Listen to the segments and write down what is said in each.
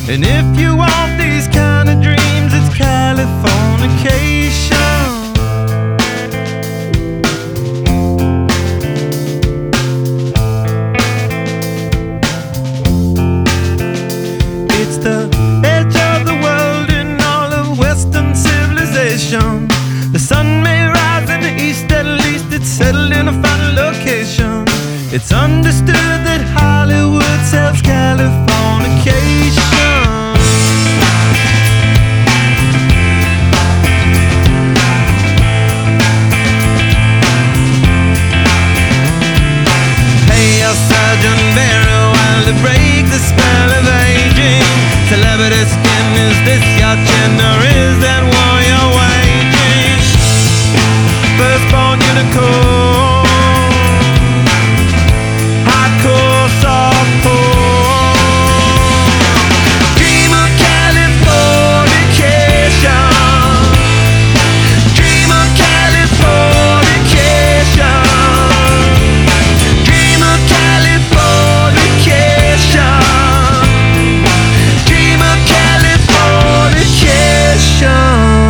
And if you want these kind of dreams, it's Californication. It's the edge of the world in all of Western civilization. The sun may rise in the east, at least it's settled in a final location. It's understood that Hollywood sells Californication. Pay your surgeon very well to break the spell of aging. Celebrity skin, is this your chin, or is that war you're waging? Firstborn unicorn, hardcore softcore. Dream of Californication. Dream of Californication. Dream of Californication. Dream of Californication.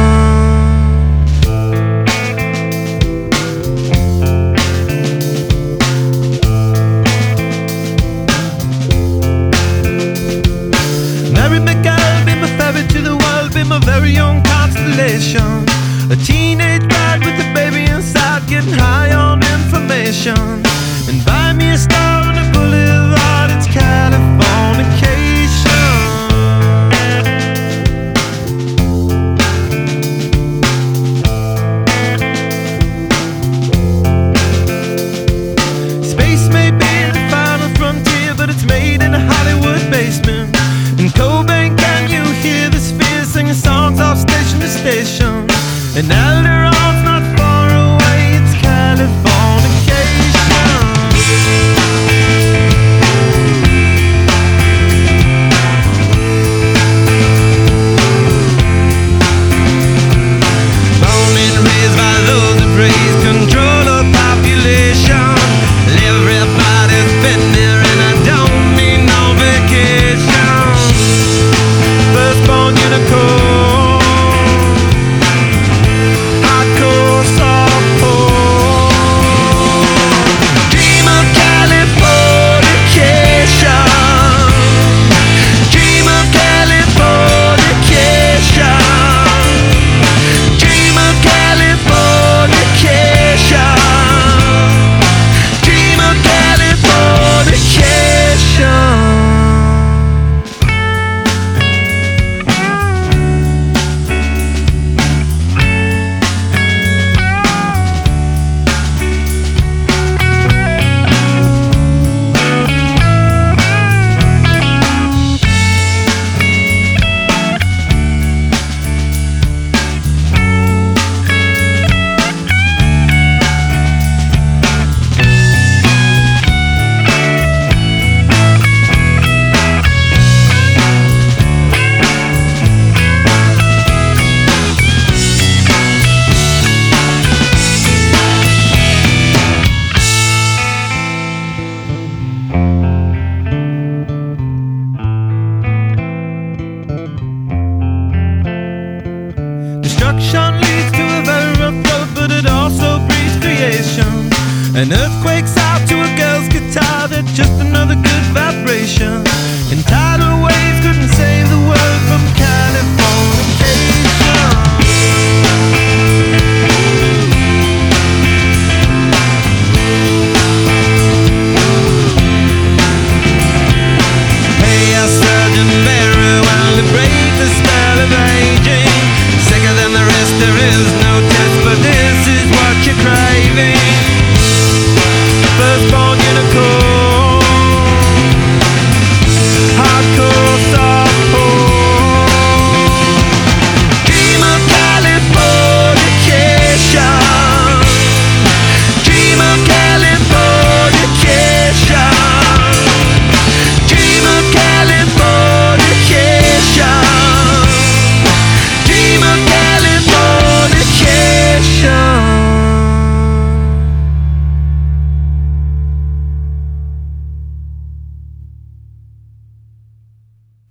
Mary McGill, be my ferry to the world, be my very own constellation. A teenage bride with a baby inside, getting high on information. And buy me a star on the boulevard, it's Californication. Space may be the final frontier, but it's made in a Hollywood basement. In Cobain, can you hear the sphere singing songs off station to station? And Alderon's not far away, it's Californication. Born and raised by those that praise control of population. Everybody's been there and I don't need no vacation. Firstborn unicorn, hardcore softcore. Dream of Californication. Dream of Californication. Dream of Californication. Dream of Californication. Destruction leads to a very rough road, but it also breeds creation. An earthquake's out to a girl's guitar, that's just another good vibration.